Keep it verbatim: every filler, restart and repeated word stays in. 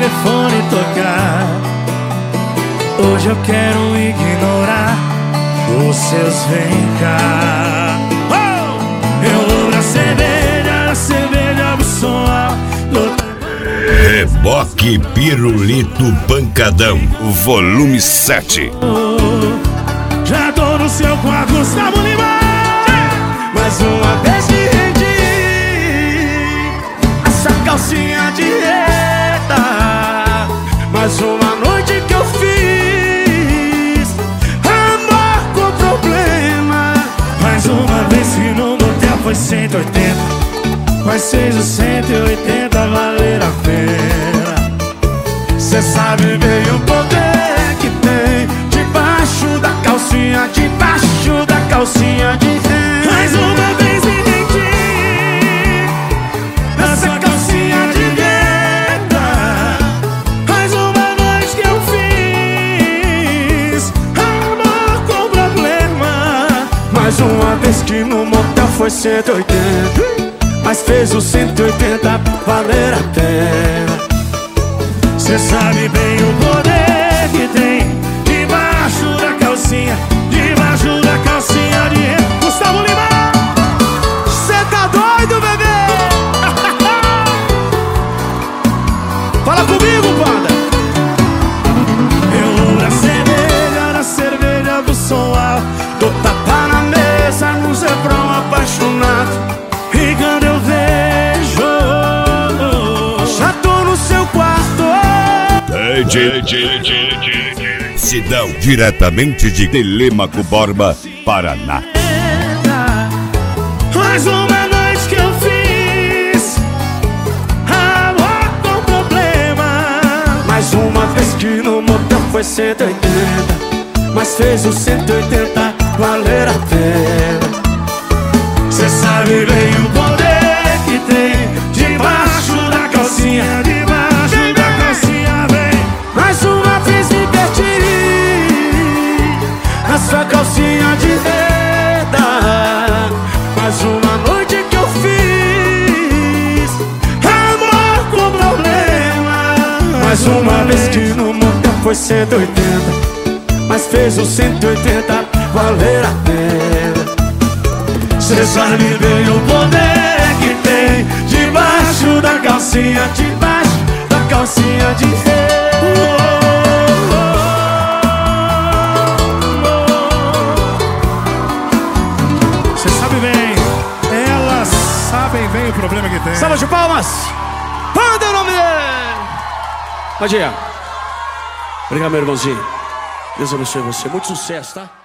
telefone tocar. Hoje eu quero ignorar os seus vem cá. Oh! Eu vou na cerveja, na cerveja do som alto. Reboque Pirulito Pancadão, volume sete. Já tô no seu quarto, Gustavo Lima. Mais uma vez que rendi essa calcinha de reta. Mais uma noite que eu fiz amor com problema. Mais uma vez que no motel foi cento e oitenta. Mas fez os cento e oitenta valer a pena. Cê sabe bem o poder que tem debaixo da calcinha, debaixo da calcinha de renda. Mais uma vez me rendi nessa calcinha de renda. Mais uma noite que eu fiz amor com problema. Mais uma vez que no motel foi cento e oitenta. Mas fez os cento e oitenta valer a pena. Cê sabe bem o poder que tem debaixo da calcinha, debaixo da calcinha de renda. Gustavo Lima! Cê tá doido, bebê? Fala comigo, banda! Eu vou na cerveja, na cerveja do som alto. Dou tapa na mesa, no zebrão apaixonado. E quando eu vejo, já tô no seu quarto. Sidão, diretamente de Telêmaco Borba, Paraná. Mais uma noite que eu fiz amor com problema. Mais uma vez que no motel foi cento e oitenta. Mas fez os cento e oitenta valer a pena. Cê sabe bem o poder que tem debaixo da calcinha, debaixo da calcinha, vem. Mais uma vez me perdi na sua calcinha de renda. Mais uma noite que eu fiz amor com problema. Mais uma vez que no motel foi cento e oitenta. Mas fez os cento e oitenta valer a pena. Cê sabe bem o poder que tem debaixo da calcinha, debaixo da calcinha de renda. Cê sabe bem, elas sabem bem o problema que tem. Salva de palmas! Panda é o nome dele! Pode ir. Obrigado, meu irmãozinho. Deus abençoe você. Muito sucesso, tá?